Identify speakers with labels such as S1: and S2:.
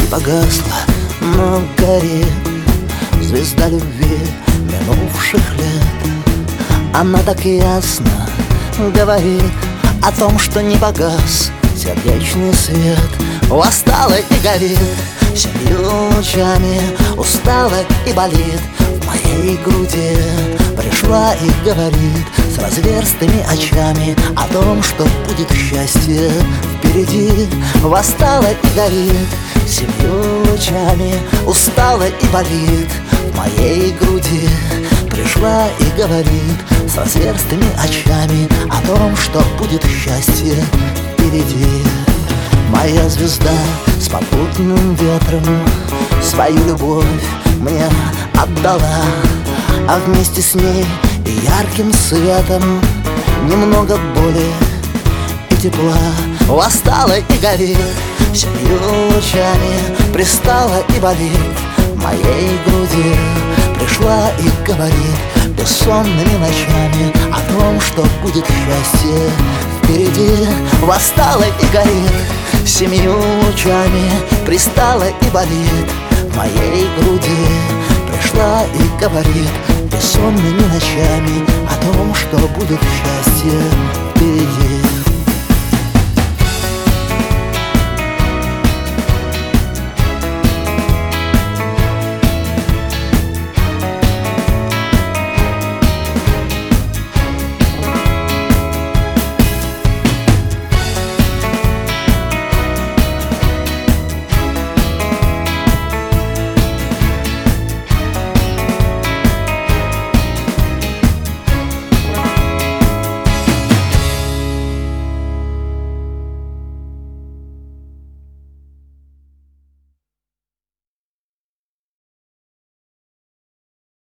S1: погасла, но горит звезда любви минувших лет. Она так ясно говорит о том, что не погас сердечный свет. Восстала и горит семью лучами, устала и болит в моей груди. Пришла и говорит с разверстыми очами о том, что будет счастье впереди. Восстала и горит семью лучами, устала и болит в моей груди. Пришла и говорит с разверстыми очами о том, что будет счастье впереди. Моя звезда с попутным ветром свою любовь мне отдала, а вместе с ней и ярким светом немного боли и тепла. Восстала и горит семью лучами, пристала и болит в моей груди. Пришла и говорит бессонными ночами о том, что будет счастье впереди. Восстала и горит семью лучами, пристала и болит в моей груди. Пришла и говорит бессонными ночами о том, что будет счастье впереди.